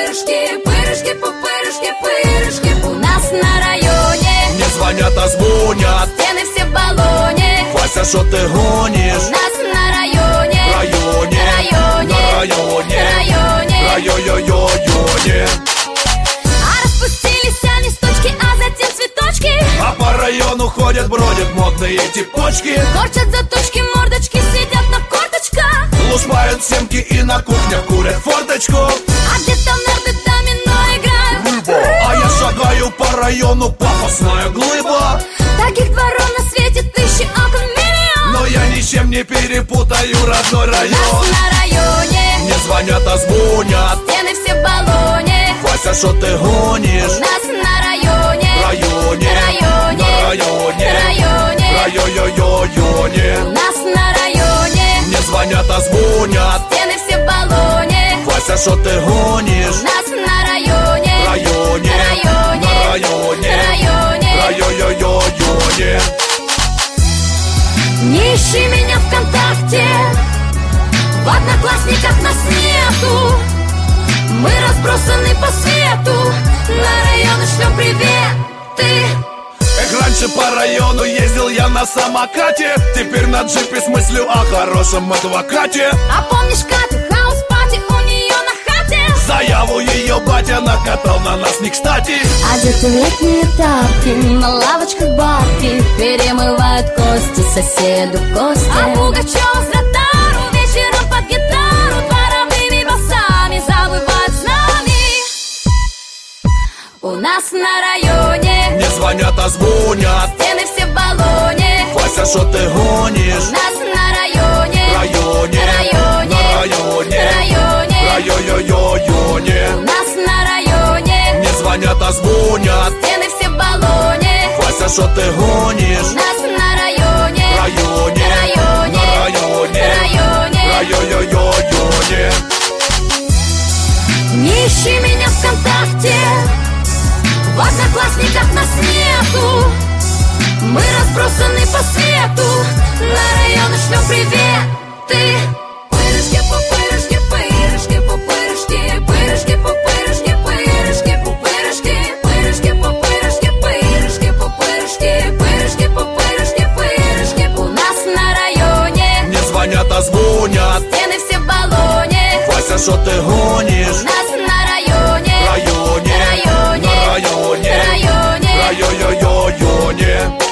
пупырышки, пырышки, пупырышки, пырышки. У нас на районе не звонят, а звонят. стены все в баллоне. Вася, шо ты гонишь? У нас на районе, Районе, районе, на районе, районе. районе. А распустились они с точки, а затем цветочки. А по району ходят, бродят модные типочки. Корчат заточки, мордочки, сидят на корточках. Лушпают семки и на кухнях курят форточку. А где-то в нарды домино играют. А я шагаю по району, пафосная глыба. Таких дворов на свете тысячи, окон миллион. Но я ничем не перепутаю родной У нас район. на районе Не звонят, а звонят. стены все в баллоне. Вася, шо ты гонишь? У нас на районе, Районе, районе, на районе, районе. районе. У нас на районе Не звонят, а звонят. стены все в баллоне. Вася, шо ты гонишь? У нас на районе, Районе, районе, на районе, районе. районе. Не ищи меня ВКонтакте, в Одноклассниках нас нету. Мы разбросаны по свету, на районы шлем приветы. Эх, раньше по району ездил я на самокате. Теперь на джипе с мыслью о хорошем адвокате. А помнишь Катю, хаус-пати у нее на хате? Заяву ее батя накатал на нас не кстати. Одеты в летние тапки, на лавочках бабки перемывают кости соседу Косте. А Пугачева с Ротару вечером под гитару дворовыми басами завывают с нами. У нас на районе Не звонят, а звонят. стены все в баллоне. Вася, шо ты У гонишь? нас на районе, Районе, районе, на районе, районе. У районе. нас на районе Не звонят, а звонят. стены все в баллоне. Вася, шо ты гонишь? У нас на районе, Районе, районе, на районе, районе. районе. Не ищи меня ВКонтакте, в Одноклассниках нас нету. Мы разбросаны по свету, на районы шлем приветы. Пырышки, пупырышки, пырышки, пупырышки, пырышки, пупырышки, пырышки, пупырышки, пырышки, пупырышки, пырышки, пупырышки, пырышки, пупырышки, пырышки. У нас на районе Не звонят, а звонят. стены все в баллоне. Вася, шо ты гонишь? У нас на районе, Районе, районе, на районе, районе. районе.